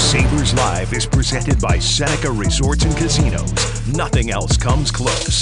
Sabres Live is presented by Seneca Resorts and Casinos. Nothing else comes close.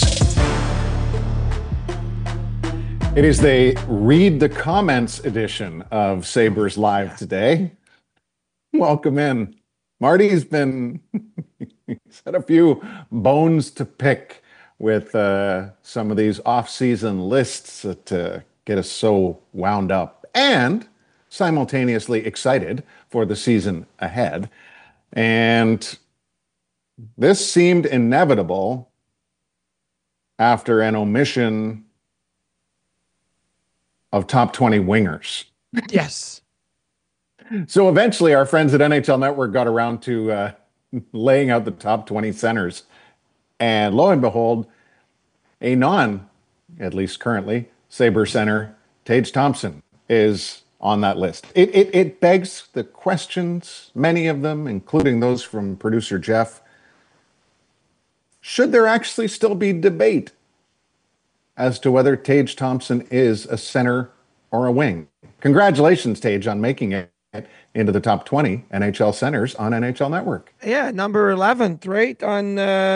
It is the Read the Comments edition of Sabres Live today. Welcome in. Marty's been he's had a few bones to pick with some of these off-season lists that get us so wound up and simultaneously excited for the season ahead. And this seemed inevitable after an omission of top 20 wingers. Yes. So eventually our friends at NHL Network got around to laying out the top 20 centers. And lo and behold, a at least currently, Sabre center, Tage Thompson, is on that list. It begs the questions, many of them, including those from producer Jeff. Should there actually still be debate as to whether Tage Thompson is a center or a wing? Congratulations, Tage, on making it into the top 20 NHL centers on NHL Network. Yeah, number 11th, right? On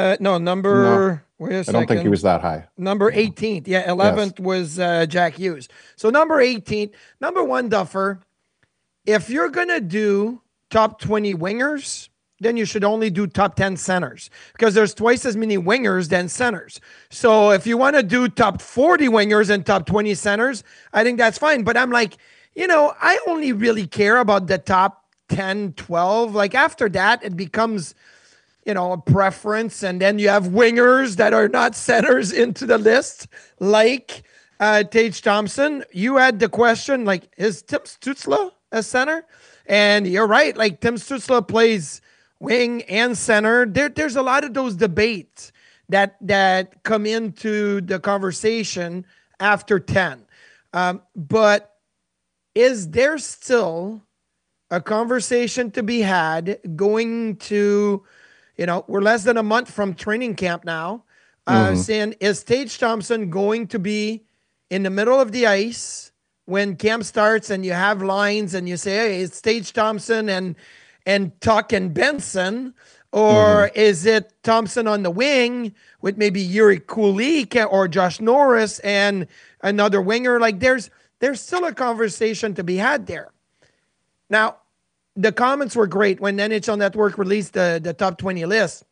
wait a second. I don't think he was that high. Number 18th. Yeah, 11th was Jack Hughes. So number 18th, number one, Duffer, if you're going to do top 20 wingers, then you should only do top 10 centers because there's twice as many wingers than centers. So if you want to do top 40 wingers and top 20 centers, I think that's fine. But I'm like, I only really care about the top 10, 12. Like after that, it becomes, a preference. And then you have wingers that are not centers into the list, like Tage Thompson. You had the question, like, is Tim Stützle a center? And you're right. Like Tim Stützle plays wing and center. There's a lot of those debates that come into the conversation after 10. But is there still a conversation to be had going to, we're less than a month from training camp now, saying, is Tage Thompson going to be in the middle of the ice when camp starts and you have lines and you say, hey, it's Tage Thompson and Tuck and Benson, or is it Thompson on the wing with maybe Yuri Kulik or Josh Norris and another winger? Like there's still a conversation to be had there. Now, the comments were great when NHL Network released the top 20 list.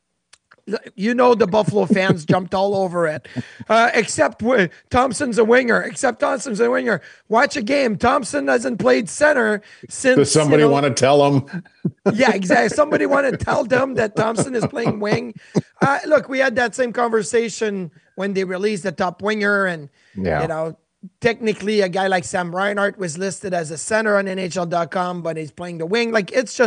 The Buffalo fans jumped all over it. Except Thompson's a winger. Watch a game. Thompson hasn't played center since. Does somebody want to tell him? Yeah, exactly. Somebody want to tell them that Thompson is playing wing. Look, we had that same conversation when they released the top winger, and technically a guy like Sam Reinhart was listed as a center on NHL.com, but he's playing the wing. Like it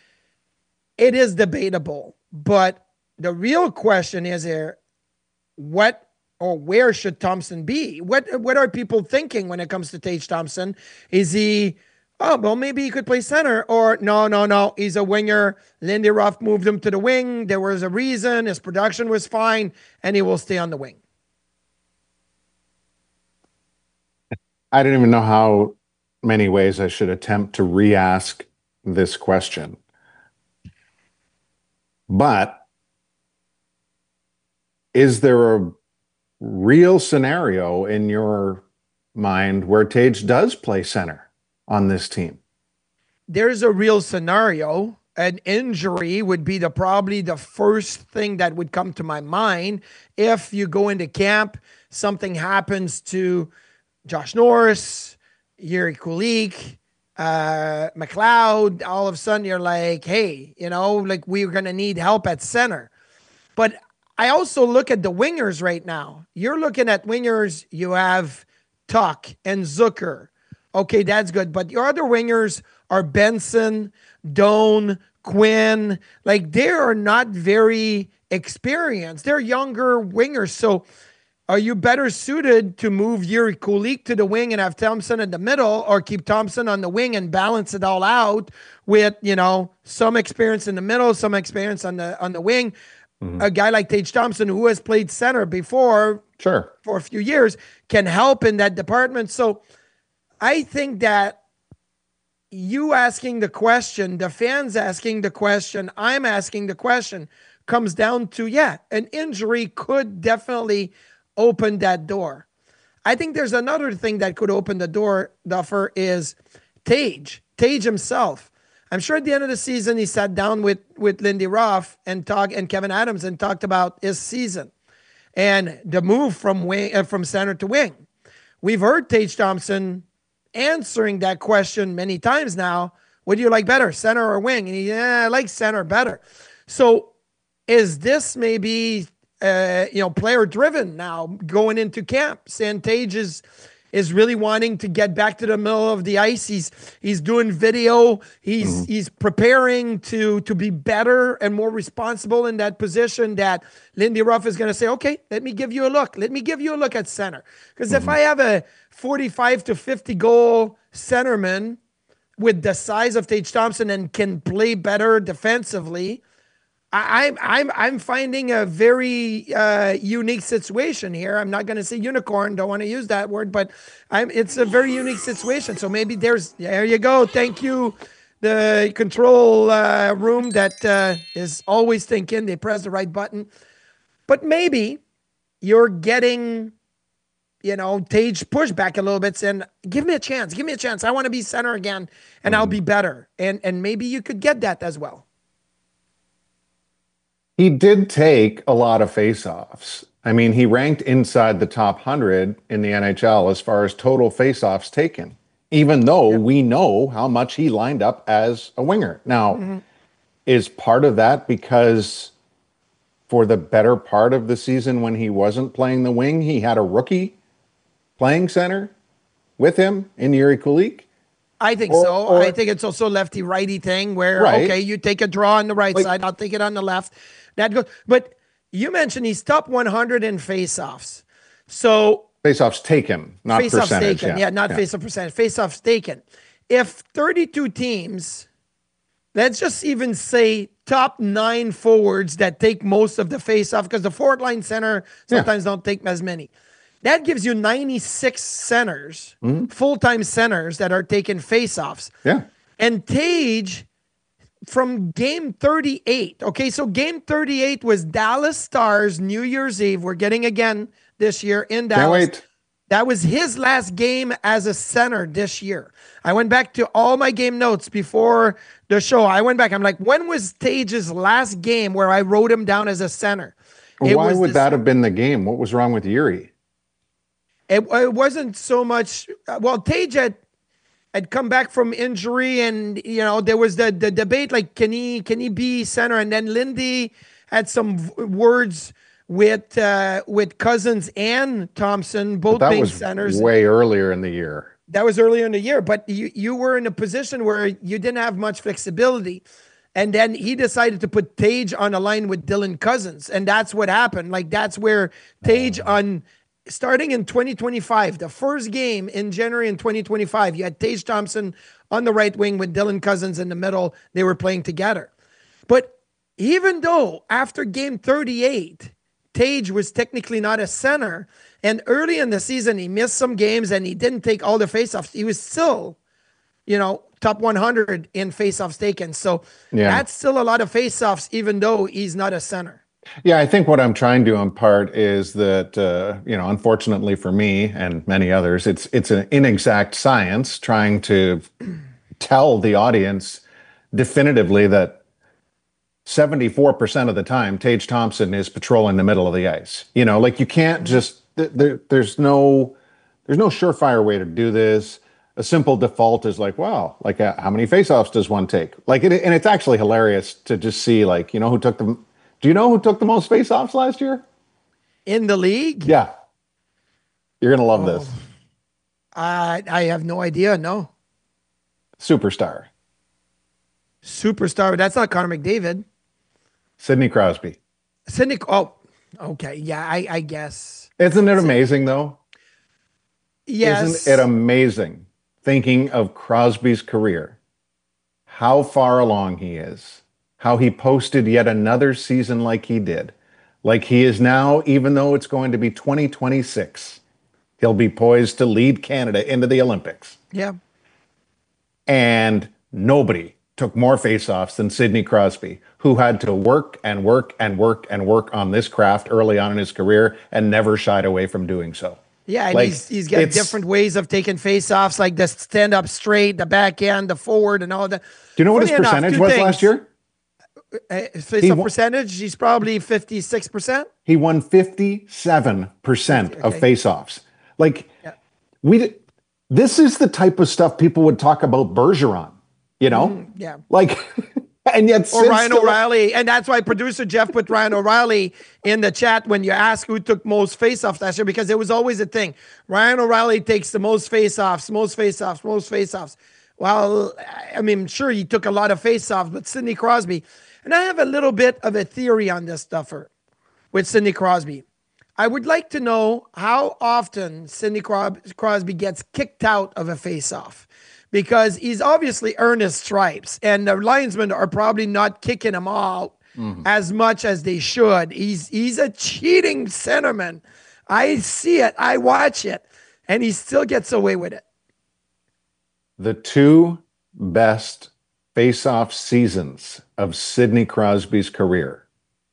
is debatable, but the real question is here, what or where should Thompson be? What are people thinking when it comes to Tage Thompson? Is he, maybe he could play center, or no, he's a winger. Lindy Ruff moved him to the wing. There was a reason. His production was fine, and he will stay on the wing. I don't even know how many ways I should attempt to re-ask this question. But is there a real scenario in your mind where Tage does play center on this team? There's a real scenario. An injury would be probably the first thing that would come to my mind. If you go into camp, something happens to Josh Norris, Yuri Kulik, McLeod, all of a sudden you're like, hey, we're going to need help at center. But I also look at the wingers right now. You're looking at wingers, you have Tuck and Zucker. Okay, that's good. But your other wingers are Benson, Doan, Quinn. Like they are not very experienced. They're younger wingers. So are you better suited to move Yuri Kulik to the wing and have Thompson in the middle, or keep Thompson on the wing and balance it all out with, some experience in the middle, some experience on the wing? A guy like Tage Thompson, who has played center before for a few years, can help in that department. So I think that you asking the question, the fans asking the question, I'm asking the question comes down to, yeah, an injury could definitely open that door. I think there's another thing that could open the door, Duffer, is Tage. Tage himself. I'm sure at the end of the season he sat down with Lindy Ruff and Kevin Adams and talked about his season and the move from center to wing. We've heard Tage Thompson answering that question many times now. What do you like better, center or wing? And I like center better. So is this maybe player driven now going into camp? Tage is really wanting to get back to the middle of the ice. He's doing video. He's preparing to be better and more responsible in that position. That Lindy Ruff is going to say, okay, let me give you a look. Let me give you a look at center. Because if I have a 45 to 50 goal centerman with the size of Tage Thompson and can play better defensively, I'm finding a very unique situation here. I'm not going to say unicorn. Don't want to use that word, but it's a very unique situation. So maybe there you go. Thank you, the control room that is always thinking they press the right button. But maybe you're getting, Tage push back a little bit, saying, give me a chance. Give me a chance. I want to be center again, and I'll be better. And maybe you could get that as well. He did take a lot of faceoffs. I mean, he ranked inside the top 100 in the NHL as far as total faceoffs taken, even though we know how much he lined up as a winger. Now, is part of that because for the better part of the season when he wasn't playing the wing, he had a rookie playing center with him in Yuri Kulik? I think so. I think it's also lefty-righty thing where, okay, you take a draw on the right side, I'll take it on the left. That goes. But you mentioned he's top 100 in faceoffs. So faceoffs taken, not faceoffs percentage. Taken. Yeah, not faceoff percentage. Faceoffs taken. If 32 teams, let's just even say top 9 forwards that take most of the faceoff, because the forward line center sometimes don't take as many. That gives you 96 centers, full-time centers that are taking faceoffs. Yeah. And Tage, from game 38, okay, so game 38 was Dallas Stars New Year's Eve. We're getting again this year in Dallas. Can't wait. That was his last game as a center this year. I went back to all my game notes before the show. I went back. I'm like, when was Tage's last game where I wrote him down as a center? Why would that have been the game? What was wrong with Yuri? It wasn't so much. Well, Tage had come back from injury, and there was the debate, like, can he be center? And then Lindy had some words with Cousins and Thompson, both being centers. That was way earlier in the year. That was earlier in the year, but you were in a position where you didn't have much flexibility. And then he decided to put Tage on a line with Dylan Cousins, and that's what happened. Like, that's where Tage starting in 2025, the first game in January in 2025, you had Tage Thompson on the right wing with Dylan Cousins in the middle. They were playing together. But even though after game 38, Tage was technically not a center, and early in the season he missed some games and he didn't take all the faceoffs, he was still, top 100 in faceoffs taken. So that's still a lot of faceoffs, even though he's not a center. Yeah, I think what I'm trying to impart is that, unfortunately for me and many others, it's an inexact science trying to tell the audience definitively that 74% of the time, Tage Thompson is patrolling the middle of the ice. You can't just, there's no surefire way to do this. A simple default is like, wow, how many faceoffs does one take? And it's actually hilarious to just see, who took them. Do you know who took the most faceoffs last year? In the league? Yeah. You're going to love this. I have no idea, no. Superstar. But that's not Connor McDavid. Sidney Crosby. Oh, okay. Yeah, I guess. Isn't it amazing, though? Yes. Isn't it amazing, thinking of Crosby's career, how far along he is? How he posted yet another season like he did. Like he is now, even though it's going to be 2026, he'll be poised to lead Canada into the Olympics. Yeah. And nobody took more faceoffs than Sidney Crosby, who had to work and work and work and work on this craft early on in his career and never shied away from doing so. Yeah, and he's got different ways of taking faceoffs, like the stand up straight, the backhand, the forward, and all that. Do you know what his percentage was last year? Face-off percentage, he's probably 56%. He won 57% of faceoffs. Like, this is the type of stuff people would talk about Bergeron, you know? Yeah. Like, and yet, or Ryan O'Reilly. And that's why producer Jeff put Ryan O'Reilly in the chat when you ask who took most faceoffs last year, because it was always a thing. Ryan O'Reilly takes the most faceoffs. Well, I mean, sure, he took a lot of faceoffs, but Sidney Crosby, and I have a little bit of a theory on this stuffer with Sidney Crosby. I would like to know how often Sidney Crosby gets kicked out of a faceoff, because he's obviously earned his stripes, and the linesmen are probably not kicking him out as much as they should. He's a cheating centerman. I see it. I watch it, and he still gets away with it. The two best face-off seasons of Sidney Crosby's career.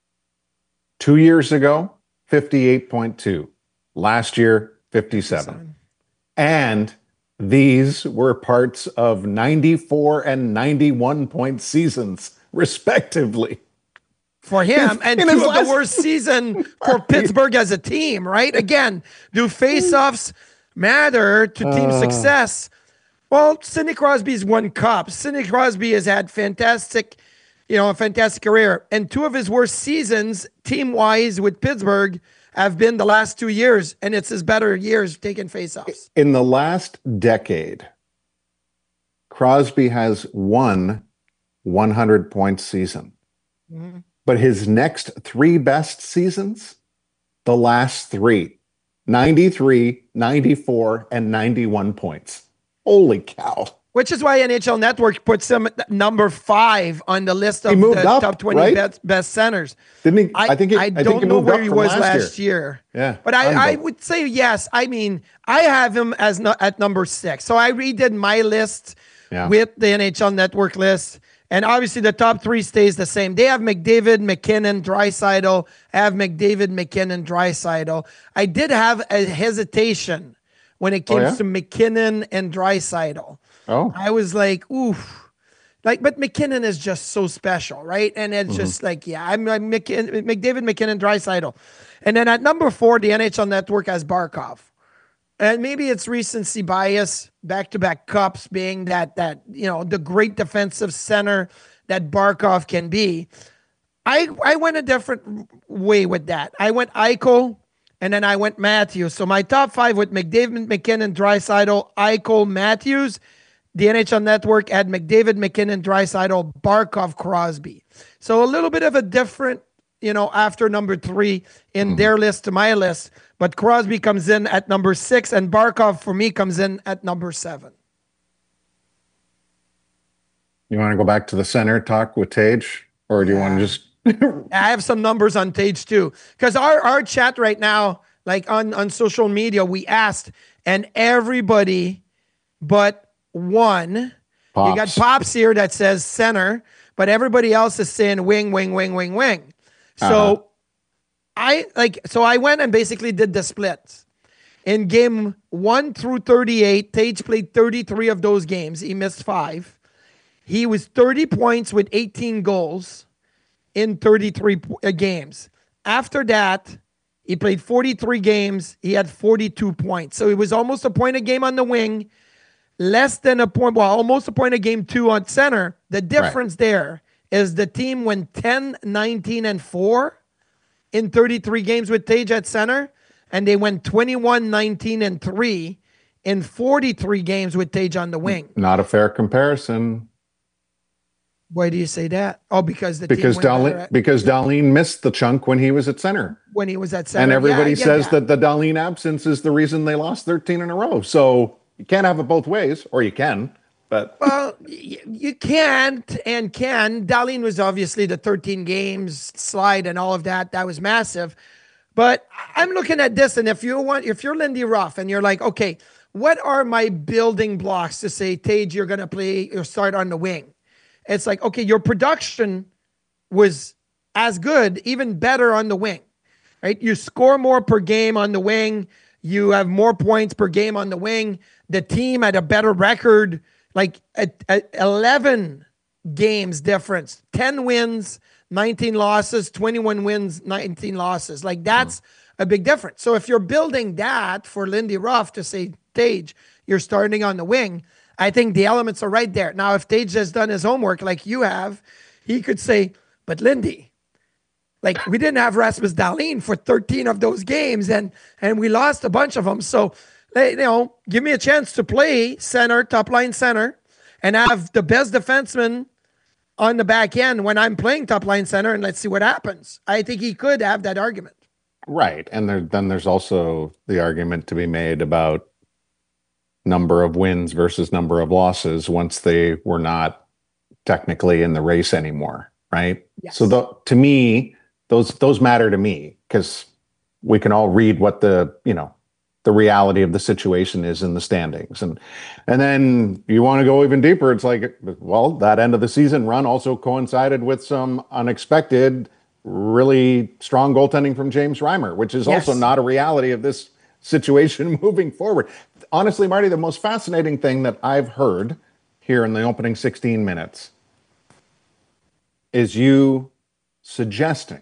2 years ago, 58.2. Last year, 57. And these were parts of 94 and 91 point seasons, respectively. For him, and two of the worst season for Pittsburgh as a team, right? Again, do faceoffs matter to team success? Well, Sidney Crosby's won cups. Sidney Crosby has had a fantastic career. And two of his worst seasons, team-wise, with Pittsburgh, have been the last 2 years, and it's his better years taking faceoffs. In the last decade, Crosby has won 100-point season. Mm-hmm. But his next three best seasons, the last three, 93, 94, and 91 points. Holy cow. Which is why NHL Network puts him at number 5 on the list of the top 20 best centers. Didn't he? I don't know where he was last year. Yeah. But I would say yes. I mean, I have him as at number 6. So I redid my list with the NHL Network list. And obviously the top 3 stays the same. They have McDavid, McKinnon, Draisaitl. I have McDavid, McKinnon, Draisaitl. I did have a hesitation when it came to McKinnon and Draisaitl. Oh, I was like, oof. But McKinnon is just so special, right? And it's just like, I'm McDavid, McKinnon, Draisaitl. And then at number 4, the NHL Network has Barkov. And maybe it's recency bias, back-to-back cups being that the great defensive center that Barkov can be. I went a different way with that. I went Eichel, and then I went Matthews. So my top 5 with McDavid, McKinnon, Draisaitl, Eichel, Matthews. The NHL Network had McDavid, McKinnon, Draisaitl, Barkov, Crosby. So a little bit of a different, after number 3 in their list to my list. But Crosby comes in at number 6, and Barkov, for me, comes in at number 7. You want to go back to the center talk with Tage? Or do you want to just... I have some numbers on Tage, too. Because our chat right now, like on social media, we asked, and everybody but one, Pops. You got Pops here that says center, but everybody else is saying wing, wing, wing, wing, wing. So I went and basically did the splits. In game 1 through 38, Tage played 33 of those games. He missed 5. He was 30 points with 18 goals in 33 games. After that, he played 43 games. He had 42 points. So it was almost a point a game on the wing, less than a point, almost a point a game 2 on center. The difference there is the team went 10, 19, and 4 in 33 games with Tage at center, and they went 21, 19, and 3 in 43 games with Tage on the wing. Not a fair comparison. Why do you say that? Oh, because Dahlin missed the chunk when he was at center. When he was at center. And everybody says that the Dahlin absence is the reason they lost 13 in a row. So you can't have it both ways, or you can. But well, you can't and can. Dahlin was obviously the 13 games slide and all of that. That was massive. But I'm looking at this, and if you're Lindy Ruff and you're like, okay, what are my building blocks to say, Tage, you're going to play or start on the wing? It's like, okay, your production was as good, even better on the wing, right? You score more per game on the wing. You have more points per game on the wing. The team had a better record, like 11 games difference, 10 wins, 19 losses, 21 wins, 19 losses. Like that's a big difference. So if you're building that for Lindy Ruff to say, Tage, you're starting on the wing, I think the elements are right there. Now, if Tage has done his homework like you have, he could say, but Lindy, like we didn't have Rasmus Dahlin for 13 of those games and we lost a bunch of them. So, give me a chance to play center, top line center, and have the best defenseman on the back end when I'm playing top line center, and let's see what happens. I think he could have that argument. Right. And then there's also the argument to be made about number of wins versus number of losses once they were not technically in the race anymore, right? Yes. So to me, those matter to me because we can all read what the reality of the situation is in the standings. And then you want to go even deeper. It's like, well, that end of the season run also coincided with some unexpected, really strong goaltending from James Reimer, which is also not a reality of this situation moving forward. Honestly, Marty, the most fascinating thing that I've heard here in the opening 16 minutes is you suggesting,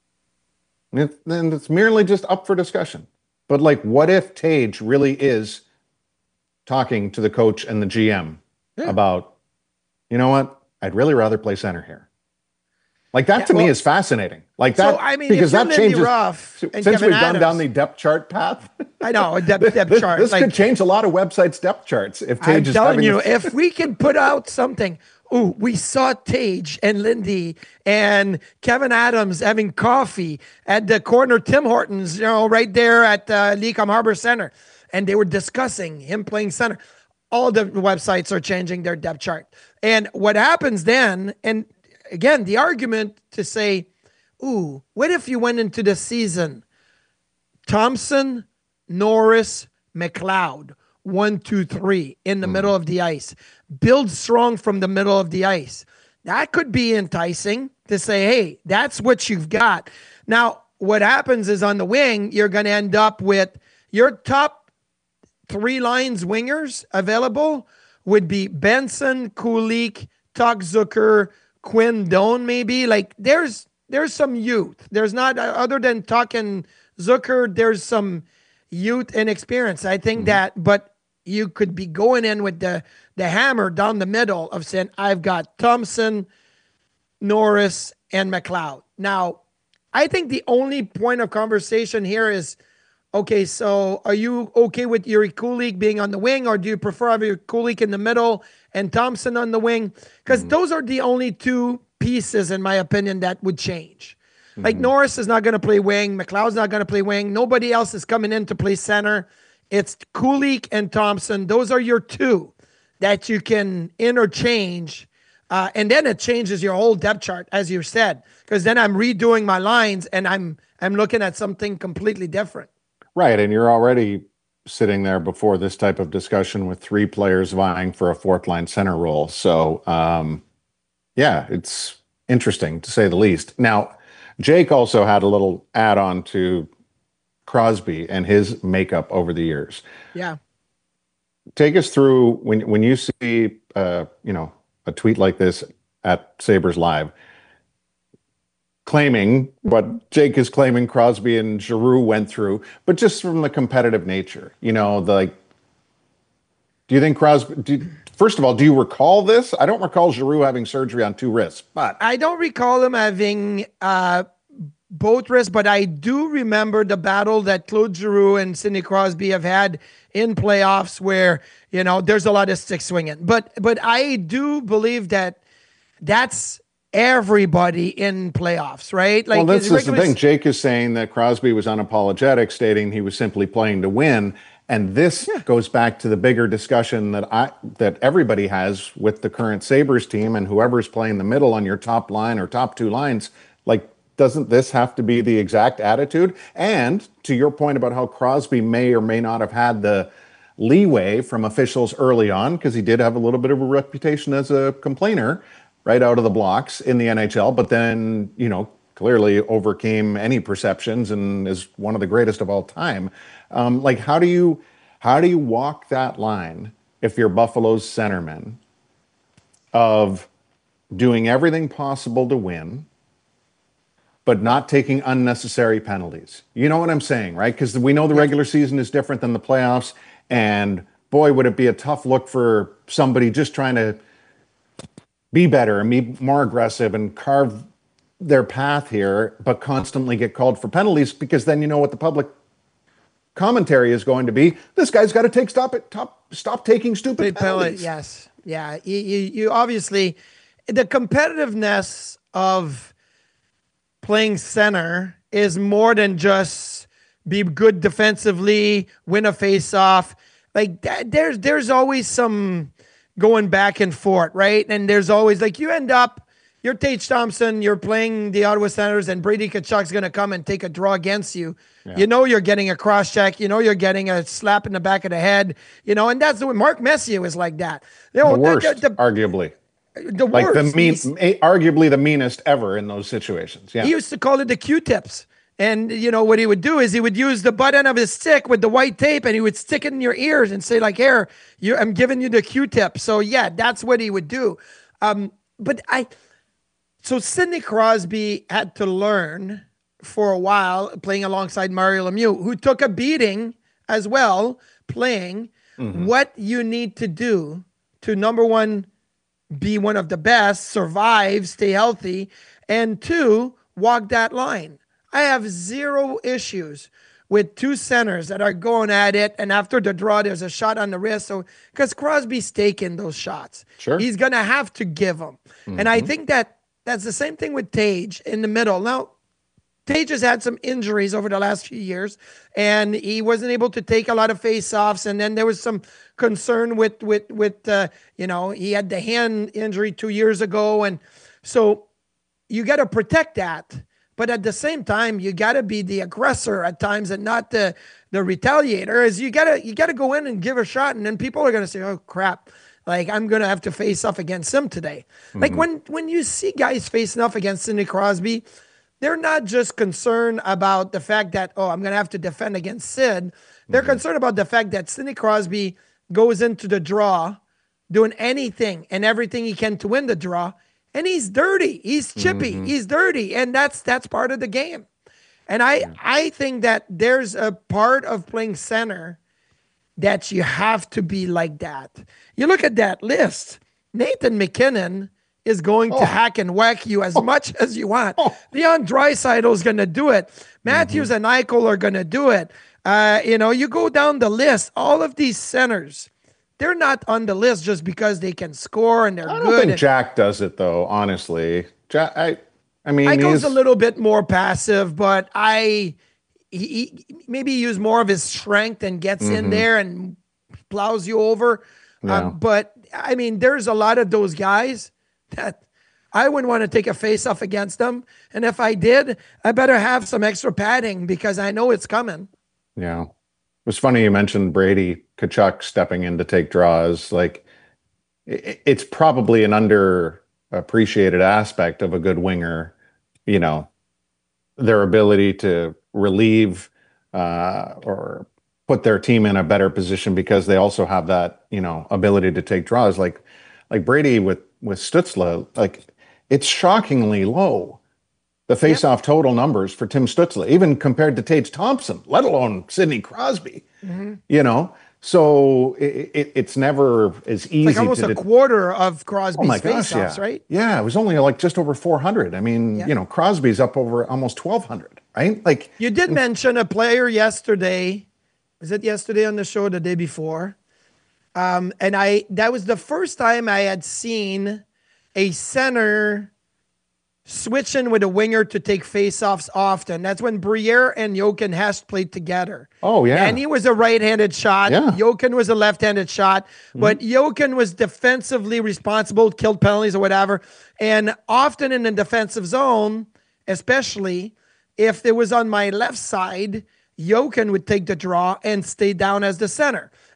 and it's merely just up for discussion, but like, what if Tage really is talking to the coach and the GM about, you know what, I'd really rather play center here. Like that to me is fascinating. Like that, so, I mean, because that changes. Since we've gone down the depth chart path. I know a depth chart. This could change a lot of websites' depth charts if Tage is telling you, if we can put out something. Oh, we saw Tage and Lindy and Kevin Adams having coffee at the corner Tim Hortons, right there at Lecom Harbor Center, and they were discussing him playing center. All the websites are changing their depth chart, and what happens then? And again, the argument to say, ooh, what if you went into the season, Thompson, Norris, McLeod, 1, 2, 3 in the middle of the ice. Build strong from the middle of the ice. That could be enticing to say, hey, that's what you've got. Now, what happens is on the wing, you're going to end up with your top 3 lines wingers available would be Benson, Kulik, Tuck Zucker, Quinn Doan, maybe. Like there's some youth. There's not, other than Tuck and Zucker, there's some youth and experience. I think that, but you could be going in with the hammer down the middle of saying, I've got Thompson, Norris, and McLeod. Now, I think the only point of conversation here is, okay, so are you okay with Yuri Kulik being on the wing, or do you prefer having Kulik in the middle and Thompson on the wing? Because those are the only 2 pieces, in my opinion, that would change. Like Norris is not going to play wing. McLeod's not going to play wing. Nobody else is coming in to play center. It's Kulik and Thompson. Those are your 2 that you can interchange. And then it changes your whole depth chart, as you said, because then I'm redoing my lines and I'm looking at something completely different. Right. And you're already sitting there before this type of discussion with 3 players vying for a 4th line center role. So, it's interesting to say the least. Now, Jake also had a little add-on to Crosby and his makeup over the years. Yeah. Take us through when you see, a tweet like this at Sabres Live, claiming what Jake is claiming Crosby and Giroux went through, but just from the competitive nature, do you think Crosby, first of all, do you recall this? I don't recall Giroux having surgery on 2 wrists, but I don't recall him having both wrists, but I do remember the battle that Claude Giroux and Sidney Crosby have had in playoffs where, there's a lot of stick swinging. But I do believe that that's everybody in playoffs, right? Like, well, that's just the thing. Jake is saying that Crosby was unapologetic, stating he was simply playing to win. And this goes back to the bigger discussion that everybody has with the current Sabres team and whoever's playing the middle on your top line or top 2 lines. Like, doesn't this have to be the exact attitude? And to your point about how Crosby may or may not have had the leeway from officials early on because he did have a little bit of a reputation as a complainer right out of the blocks in the NHL, but then, clearly overcame any perceptions and is one of the greatest of all time. Like, how do you walk that line if you're Buffalo's centerman of doing everything possible to win, but not taking unnecessary penalties? You know what I'm saying, right? Because we know the regular season is different than the playoffs, and boy, would it be a tough look for somebody just trying to be better and be more aggressive and carve their path here, but constantly get called for penalties, because then you know what the public commentary is going to be. This guy's got to stop taking stupid penalties. Yes. Yeah. You obviously, the competitiveness of playing center is more than just be good defensively, win a face-off. Like there's always some going back and forth, right? And there's always, like, you're Tage Thompson, you're playing the Ottawa Senators, and Brady Tkachuk's going to come and take a draw against you. Yeah. You know you're getting a cross-check. You know you're getting a slap in the back of the head. And that's the way Mark Messier was like that. The worst, arguably. The worst. Arguably the meanest ever in those situations. Yeah. He used to call it the Q-tips. And, what he would do is he would use the butt end of his stick with the white tape, and he would stick it in your ears and say, like, here, I'm giving you the Q-tip. So, yeah, that's what he would do. So Sidney Crosby had to learn for a while, playing alongside Mario Lemieux, who took a beating as well, playing what you need to do to, number one, be one of the best, survive, stay healthy, and two, walk that line. I have zero issues with two centers that are going at it, and after the draw, there's a shot on the wrist. So, because Crosby's taking those shots. Sure. He's going to have to give them. And I think that's the same thing with Tage in the middle. Now, Tage has had some injuries over the last few years, and he wasn't able to take a lot of face-offs. And then there was some concern with he had the hand injury 2 years ago. And so you got to protect that. But at the same time, you got to be the aggressor at times and not the retaliator. As you got to go in and give a shot, and then people are going to say, "Oh crap, like I'm going to have to face off against him today." Like when you see guys facing off against Sidney Crosby, they're not just concerned about the fact that, oh, I'm going to have to defend against Sid. They're concerned about the fact that Sidney Crosby goes into the draw doing anything and everything he can to win the draw. And he's dirty. He's chippy. He's dirty. And that's part of the game. And I think that there's a part of playing center that you have to be like that. You look at that list. Nathan McKinnon is going to hack and whack you as much as you want. Leon Draisaitl is going to do it. Matthews and Eichel are going to do it. You go down the list. All of these centers, they're not on the list just because they can score and they're good. I don't think Jack does it, though, honestly. Jack, Eichel's a little bit more passive, but he maybe use more of his strength and gets in there and plows you over. Yeah. But, there's a lot of those guys that I wouldn't want to take a face-off against them. And if I did, I better have some extra padding because I know it's coming. Yeah. It was funny you mentioned Brady Tkachuk stepping in to take draws. Like, it's probably an underappreciated aspect of a good winger, their ability to relieve or put their team in a better position because they also have that, ability to take draws. Like Brady with Stützle, like, it's shockingly low. The face-off total numbers for Tim Stützle, even compared to Tage Thompson, let alone Sidney Crosby, So it's never as easy. Like almost a quarter of Crosby's face-offs, right? Yeah, it was only like just over 400. Crosby's up over almost 1,200, right? Like, you did mention a player yesterday. Was it yesterday on the show or the day before? And that was the first time I had seen a center switching with a winger to take faceoffs often. That's when Briere and Jochen Hess played together. Oh, yeah. And he was a right-handed shot. Yeah. Jochen was a left-handed shot. But Jochen was defensively responsible, killed penalties or whatever. And often in the defensive zone, especially if it was on my left side, Jochen would take the draw and stay down as the center.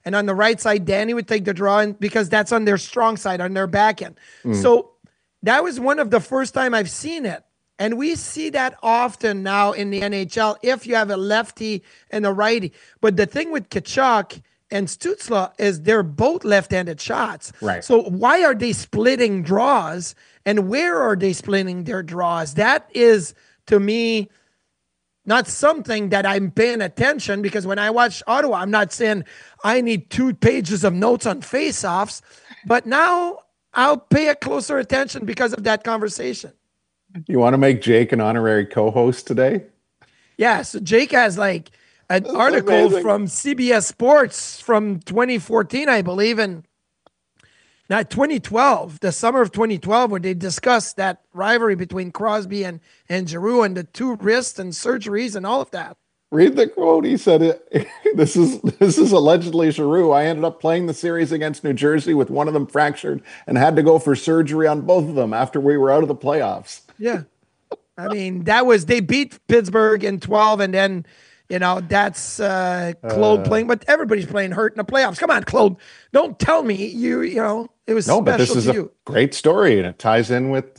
And on the right side, Danny would take the draw because that's on their strong side, on their back end. So that was one of the first time I've seen it. And we see that often now in the NHL if you have a lefty and a righty. But the thing with Tkachuk and Stützle is they're both left-handed shots. Right. So why are they splitting draws? And where are they splitting their draws? That is, to me, not something that I'm paying attention, because when I watch Ottawa, I'm not saying I need 2 pages of notes on face-offs, but now I'll pay a closer attention because of that conversation. You want to make Jake an honorary co-host today? Yeah, so Jake has like an article from CBS Sports from 2014, I believe, and not 2012, the summer of 2012, where they discussed that rivalry between Crosby and Giroux and the 2 wrists and surgeries and all of that. Read the quote. He said, this is allegedly Giroux. I ended up playing the series against New Jersey with one of them fractured and had to go for surgery on both of them after we were out of the playoffs. Yeah. I mean, they beat Pittsburgh in 12, and then, that's Claude playing, but everybody's playing hurt in the playoffs. Come on, Claude. Don't tell me it was no, but this is a great story, and it ties in with,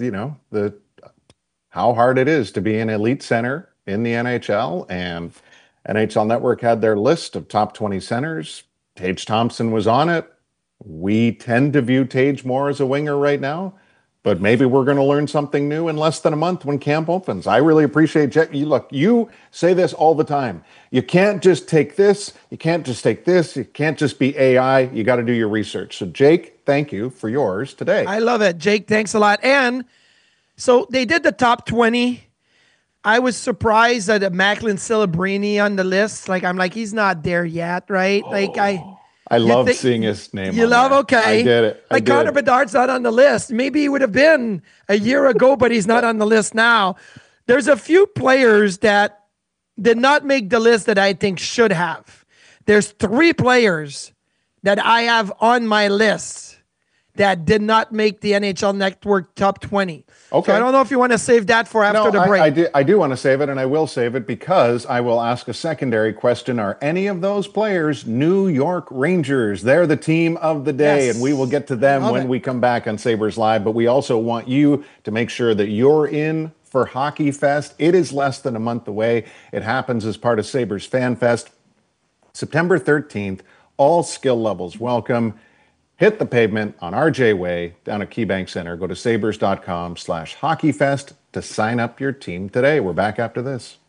how hard it is to be an elite center in the NHL. And NHL Network had their list of top 20 centers. Tage Thompson was on it. We tend to view Tage more as a winger right now, but maybe we're going to learn something new in less than a month when camp opens. I really appreciate Jake. You say this all the time. You can't just take this. You can't just take this. You can't just be AI. You got to do your research. So Jake, thank you for yours today. I love it. Jake, thanks a lot. And so they did the top 20. I was surprised that Macklin Celebrini on the list. I'm like, he's not there yet, right? I love seeing his name. You love, okay. I get it. Connor Bedard's not on the list. Maybe he would have been a year ago, but he's not on the list now. There's a few players that did not make the list that I think should have. There's 3 players that I have on my list that did not make the NHL Network top 20. Okay. So I don't know if you want to save that for after the break. I do want to save it, and I will save it because I will ask a secondary question. Are any of those players New York Rangers? They're the team of the day, Yes. and we will get to them when we come back on Sabres Live. But we also want you to make sure that you're in for Hockey Fest. It is less than a month away. It happens as part of Sabres Fan Fest. September 13th, all skill levels welcome. Hit the pavement on RJ Way down at KeyBank Center. Go to sabres.com/hockeyfest to sign up your team today. We're back after this.